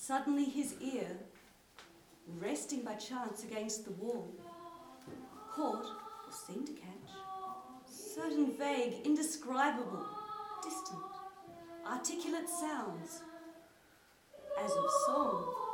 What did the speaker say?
Suddenly his ear, resting by chance against the wall, caught, or seemed to catch, certain vague, indescribable, distant, articulate sounds, as of song